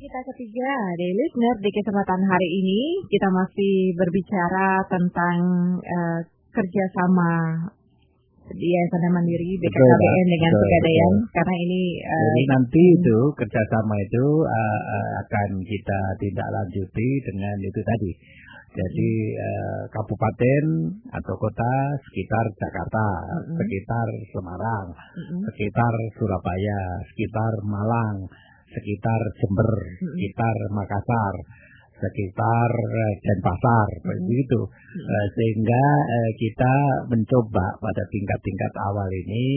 kita ketiga, Daily Listener. Di kesempatan hari ini kita masih berbicara tentang kerjasama Yayasan Mandiri BKKBN dengan Pegadaian, karena ini jadi nanti itu kerjasama itu akan kita tindak lanjuti dengan itu tadi. Jadi kabupaten atau kota sekitar Jakarta, sekitar Semarang, sekitar Surabaya, sekitar Malang, sekitar Jember, sekitar Makassar, sekitar Denpasar, begitu. Sehingga kita mencoba pada tingkat-tingkat awal ini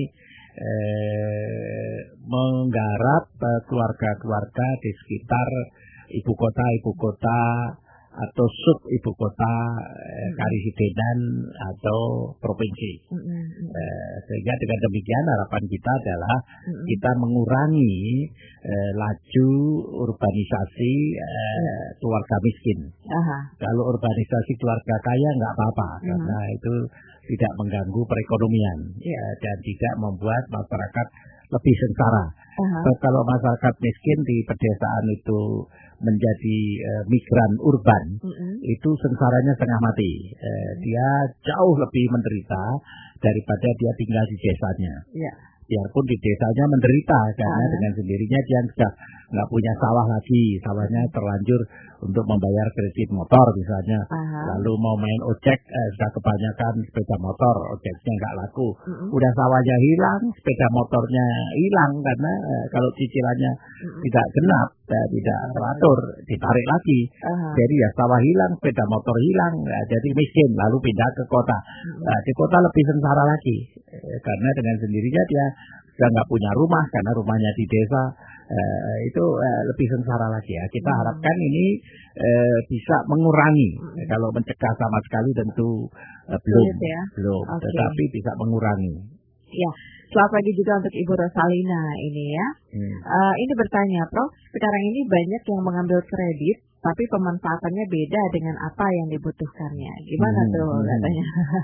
menggarap keluarga-keluarga di sekitar ibu kota atau sub ibu kota karisidenan atau provinsi. Sehingga dengan demikian harapan kita adalah kita mengurangi laju urbanisasi keluarga miskin. Kalau urbanisasi keluarga kaya nggak apa-apa, karena itu tidak mengganggu perekonomian dan tidak membuat masyarakat lebih sengsara. Kalau masyarakat miskin di pedesaan itu menjadi migran urban, itu sengsaranya setengah mati. Dia jauh lebih menderita daripada dia tinggal di desanya. Biarpun di desanya menderita, karena dengan sendirinya dia sudah nggak punya sawah lagi, sawahnya terlanjur untuk membayar kredit motor misalnya. Lalu mau main ojek, sudah kebanyakan sepeda motor, ojeknya nggak laku. Udah sawahnya hilang, sepeda motornya hilang, karena kalau cicilannya tidak genap, tidak teratur, ditarik lagi. Jadi ya sawah hilang, sepeda motor hilang, jadi miskin, lalu pindah ke kota. Di kota lebih sengsara lagi, karena dengan sendirinya dia sudah nggak punya rumah, karena rumahnya di desa. Itu lebih sengsara lagi ya. Kita harapkan ini bisa mengurangi. Kalau mencegah sama sekali tentu belum, tetapi bisa mengurangi. Ya, selamat pagi juga untuk Ibu Rosalina ini ya. Ini bertanya, Prof, sekarang ini banyak yang mengambil kredit, tapi pemanfaatannya beda dengan apa yang dibutuhkannya. Gimana tuh katanya?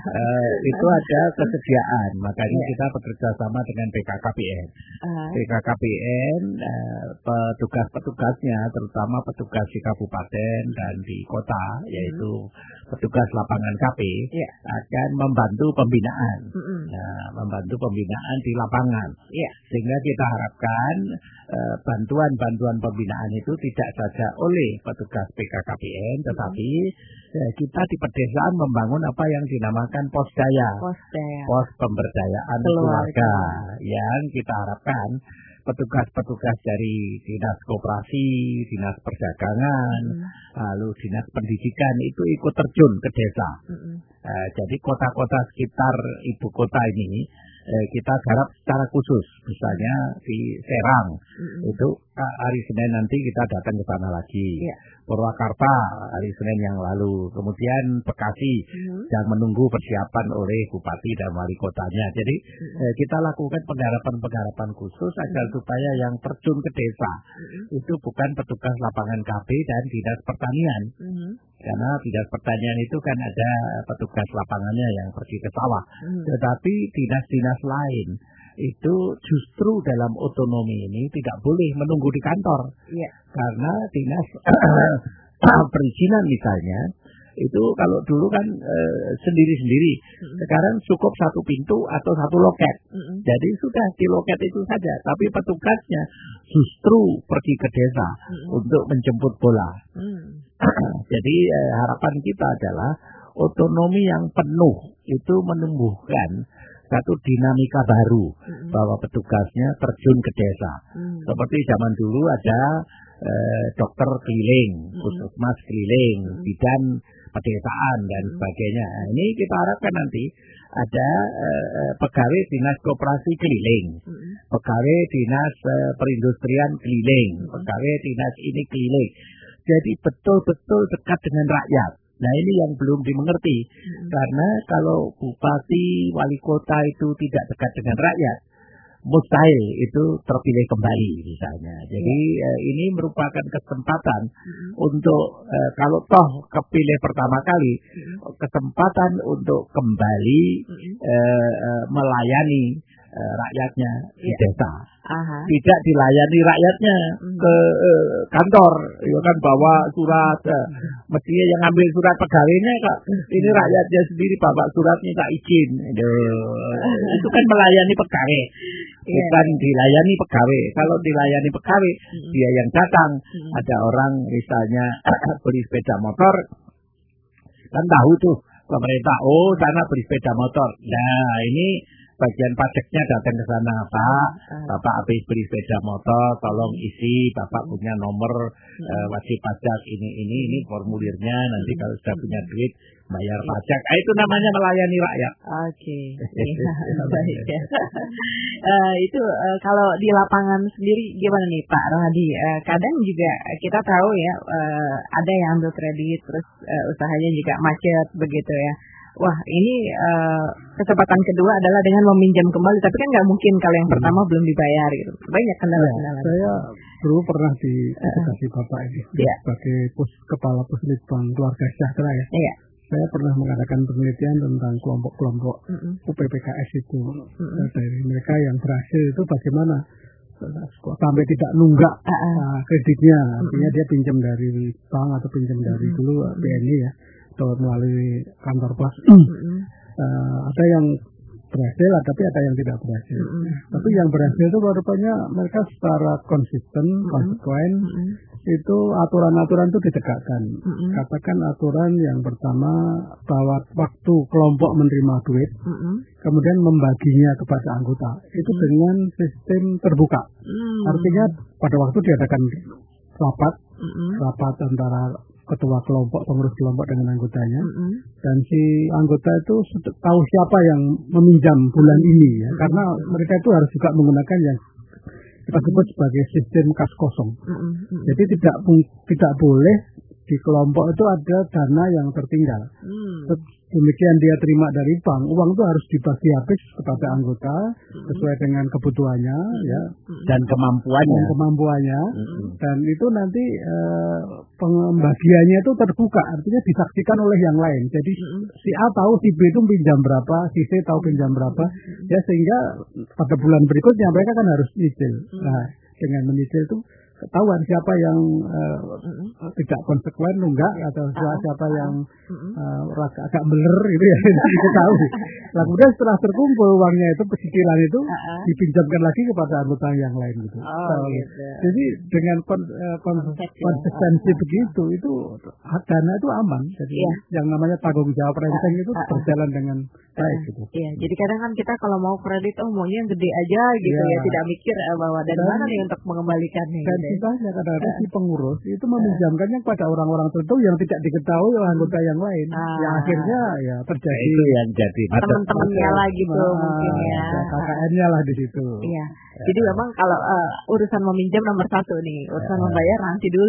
Itu ada kesediaan, makanya kita bekerja sama dengan BKKBN. BKKBN, petugas-petugasnya, terutama petugas di kabupaten dan di kota, yaitu petugas lapangan KP, akan membantu pembinaan. Membantu pembinaan di lapangan. Sehingga kita harapkan bantuan-bantuan pembinaan itu tidak saja oleh petugas BKKBN, tetapi kita di pedesaan membangun apa yang dinamakan pos daya, pos pemberdayaan keluarga, yang kita harapkan petugas-petugas dari dinas koperasi, dinas perdagangan, lalu dinas pendidikan itu ikut terjun ke desa. Jadi kota-kota sekitar ibu kota ini kita garap secara khusus, misalnya di Serang, itu hari Senin nanti kita datang ke sana lagi. Purwakarta hari Senin yang lalu, kemudian Bekasi yang menunggu persiapan oleh bupati dan wali kotanya. Jadi kita lakukan penggarapan-penggarapan khusus agar supaya yang terjun ke desa itu bukan petugas lapangan KB dan dinas pertanian. Karena dinas pertanian itu kan ada petugas lapangannya yang pergi ke sawah. Tetapi dinas-dinas lain itu justru dalam otonomi ini tidak boleh menunggu di kantor. Karena dinas perizinan misalnya, itu kalau dulu kan sendiri-sendiri. Sekarang cukup satu pintu atau satu loket. Jadi sudah di loket itu saja. Tapi petugasnya justru pergi ke desa untuk menjemput bola. Jadi harapan kita adalah otonomi yang penuh itu menumbuhkan satu dinamika baru, bahwa petugasnya terjun ke desa. Seperti zaman dulu ada dokter keliling, puskesmas keliling, bidan pedesaan dan sebagainya. Ini kita harapkan nanti ada pegawai dinas koperasi keliling, pegawai dinas perindustrian keliling, pegawai dinas ini keliling. Jadi betul-betul dekat dengan rakyat. Nah ini yang belum dimengerti, karena kalau bupati, wali kota itu tidak dekat dengan rakyat, mustahil itu terpilih kembali misalnya. Jadi ini merupakan kesempatan untuk kalau toh kepilih pertama kali, kesempatan untuk kembali melayani rakyatnya di desa. Tidak dilayani rakyatnya ke kantor, ya kan bawa surat, mestinya yang ngambil surat pegawainya kok ini rakyatnya sendiri bawa surat minta izin. Itu kan melayani pegawai, bukan dilayani pegawai. Kalau dilayani pegawai, dia yang datang. Ada orang misalnya beli sepeda motor, kan tahu tuh pemerintah, oh sana beli sepeda motor. Nah ini bagian pajaknya datang ke sana, Pak. Bapak habis beli sepeda motor, tolong isi. Bapak punya nomor wajib pajak ini formulirnya. Nanti kalau sudah punya duit bayar pajak. Itu namanya melayani rakyat. Oke. Baik ya. Itu kalau di lapangan sendiri gimana nih Pak Rohadi? Kadang juga kita tahu ya ada yang ambil kredit terus usahanya juga macet begitu ya. Wah ini kesempatan kedua adalah dengan meminjam kembali, tapi kan nggak mungkin kalau yang pertama belum dibayar gitu. Banyak kendala-kendala. Saya dulu pernah di edukasi Bapak ini sebagai kepala Puslitbang Keluarga Sejahtera ya. Saya pernah mengadakan penelitian tentang kelompok-kelompok UPPKS itu dari mereka yang berhasil itu bagaimana sampai tidak nunggak kreditnya, artinya dia pinjam dari bank atau pinjam dari dulu BNI ya. Atau melalui kantor pos. Ada yang berhasil, tapi ada yang tidak berhasil. Tapi yang berhasil itu rupanya mereka secara konsisten, konsekuen, itu aturan-aturan itu ditegakkan. Katakan aturan yang pertama bahwa waktu kelompok menerima duit, kemudian membaginya kepada anggota, itu dengan sistem terbuka. Artinya pada waktu diadakan rapat antara ketua kelompok, pengurus kelompok dengan anggotanya, dan si anggota itu tahu siapa yang meminjam bulan ini ya, karena mereka itu harus juga menggunakan yang kita sebut sebagai sistem kas kosong. Jadi tidak boleh di kelompok itu ada dana yang tertinggal. Demikian dia terima dari bank, uang itu harus dibagi habis kepada anggota sesuai dengan kebutuhannya ya dan kemampuannya. Dan itu nanti pembagiannya itu terbuka, artinya disaksikan oleh yang lain. Jadi si A tahu si B itu pinjam berapa, si C tahu pinjam berapa, ya sehingga pada bulan berikutnya mereka kan harus nyicil. Nah, dengan menyicil itu ketahuan siapa yang tidak konsekuen nunggak atau siapa yang agak beler gitu ya, diketahui. Nah, kemudian setelah terkumpul uangnya itu cicilan itu dipinjamkan lagi kepada anggota yang lain gitu. Gitu. Jadi dengan konsistensi begitu itu dana itu aman. Jadi yang namanya tanggung jawab renteng itu berjalan dengan baik gitu. Iya, jadi kadang kan kita kalau mau kredit maunya yang gede aja gitu ya, tidak mikir bahwa dari mana nih untuk mengembalikannya. Dan sisanya kadang-kadang si pengurus itu meminjamkannya kepada orang-orang tertentu yang tidak diketahui oleh anggota yang lain. Yang akhirnya ya terjadi itu yang jadi teman-temannya lah gitu mungkin ya. KKN-nya lah di situ. Iya. Jadi memang kalau urusan meminjam nomor satu nih, urusan membayar nanti dulu.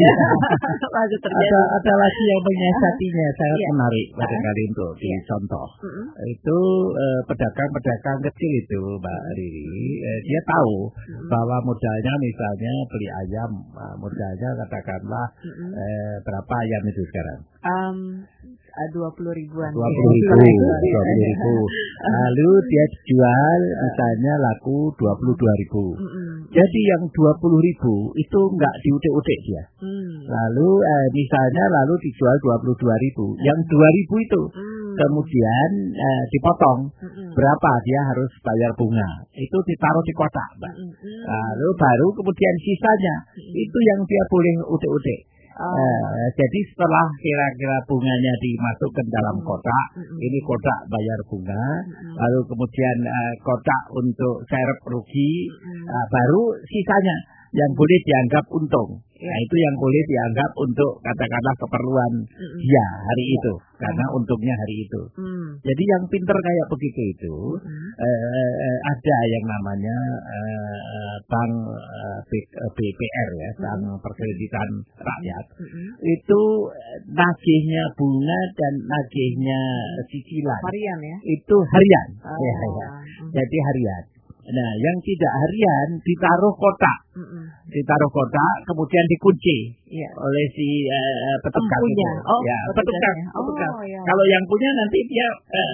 Ada lagi yang menyiasatinya sangat menarik pada kali itu dicontoh. Itu pedagang-pedagang kecil itu Mbak Riri, dia tahu bahwa modalnya misalnya beli ayam, modalnya katakanlah berapa ayam itu sekarang? 20 ribuan. 20 ribu. Lalu dia jual misalnya laku 22.000. Jadi yang 20.000 itu enggak diutik-utik dia. Lalu misalnya dijual 22.000. Yang 2.000 itu kemudian dipotong. Berapa dia harus bayar bunga. Itu ditaruh di kotak, Mbak. Lalu baru kemudian sisanya itu yang dia boleh utik-utik. Jadi setelah kira-kira bunganya dimasukkan dalam kotak, ini kotak bayar bunga, lalu kemudian kotak untuk serep rugi, baru sisanya yang boleh dianggap untung. Nah itu yang boleh dianggap untuk katakanlah keperluan dia hari itu, karena untungnya hari itu. Jadi yang pinter kayak begitu itu ada yang namanya bank BPR ya, bank perkreditan rakyat. Itu nagihnya bunga dan nagihnya cicilan. Harian ya? Itu harian. Jadi harian. Nah, yang tidak harian ditaruh kotak. Ditaruh kotak, kemudian dikunci oleh si petugas itu. Petugas. Ya. Kalau yang punya nanti dia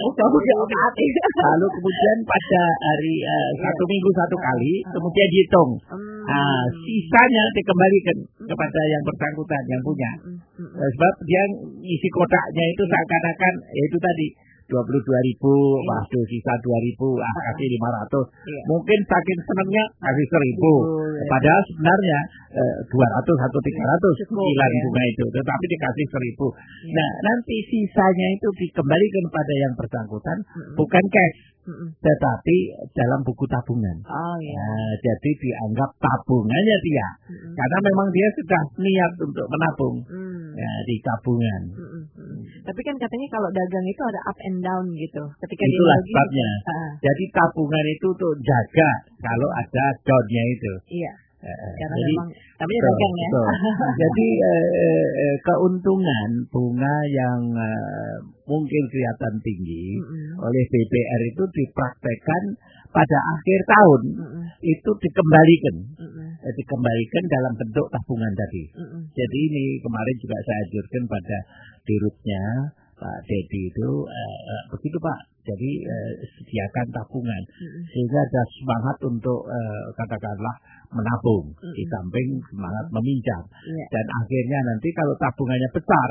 lalu kemudian pada hari 1 minggu 1 kali, kemudian dihitung. Sisanya dikembalikan kepada yang bersangkutan, yang punya. Sebab dia isi kotaknya itu seakan-akan itu tadi 22.000, waktu sisa 2.000, kasih 500. Mungkin saking senangnya kasih 1.000. Padahal sebenarnya 200 atau 300 cicilan bunga itu, tetapi dikasih 1.000. Nah, nanti sisanya itu dikembalikan pada yang bersangkutan, bukan cash, tetapi dalam buku tabungan. Jadi dianggap tabungannya dia, karena memang dia sudah niat untuk menabung di tabungan. Tapi kan katanya kalau dagang itu ada up and down gitu. Ketika itulah sebabnya. Jadi tabungan itu untuk jaga kalau ada down-nya itu. Iya. Karena jadi, memang tapi dagang ya. Jadi keuntungan bunga yang mungkin kelihatan tinggi oleh BPR itu dipraktekkan pada akhir tahun itu dikembalikan. Dikembalikan dalam bentuk tabungan tadi. Jadi ini kemarin juga saya anjurkan pada dirutnya Pak Dedi itu begitu Pak. Jadi sediakan tabungan sehingga ada semangat untuk katakanlah menabung di samping semangat meminjam. Dan akhirnya nanti kalau tabungannya besar,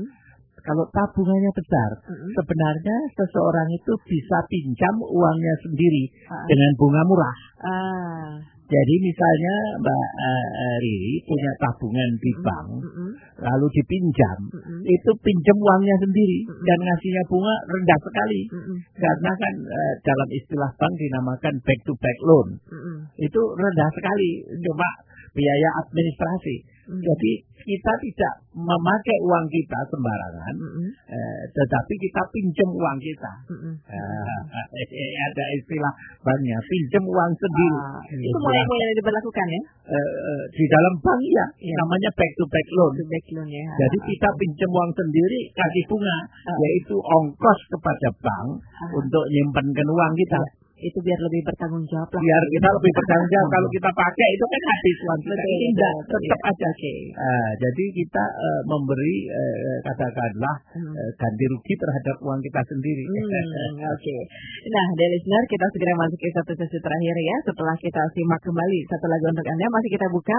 sebenarnya seseorang itu bisa pinjam uangnya sendiri dengan bunga murah. Jadi misalnya Mbak Riri punya tabungan di bank, lalu dipinjam, itu pinjam uangnya sendiri dan ngasihnya bunga rendah sekali, karena kan dalam istilah bank dinamakan back to back loan, itu rendah sekali, cuma biaya administrasi. Jadi kita tidak memakai uang kita sembarangan, tetapi kita pinjam uang kita. Ada istilah banknya, pinjam uang sendiri. Itu mulai diberlakukan ya? Di dalam bank ya, namanya back to back loan. Ya. Jadi kita pinjam uang sendiri, kasih bunga, yaitu ongkos kepada bank untuk nyimpankan uang kita. Itu biar lebih bertanggung jawab lah. Biar kita lebih bertanggung jawab. Kalau kita pakai itu kan habis uang kita. Tidak, tetap aja. Jadi kita memberi katakanlah ganti rugi terhadap uang kita sendiri. Nah, dari listener kita segera masuk ke satu sesi terakhir ya. Setelah kita simak kembali satu lagu untuk Anda, masih kita buka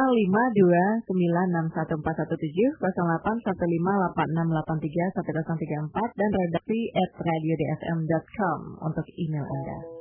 5296147 081586831034 dan redaksi @radiodsm.com untuk email Anda.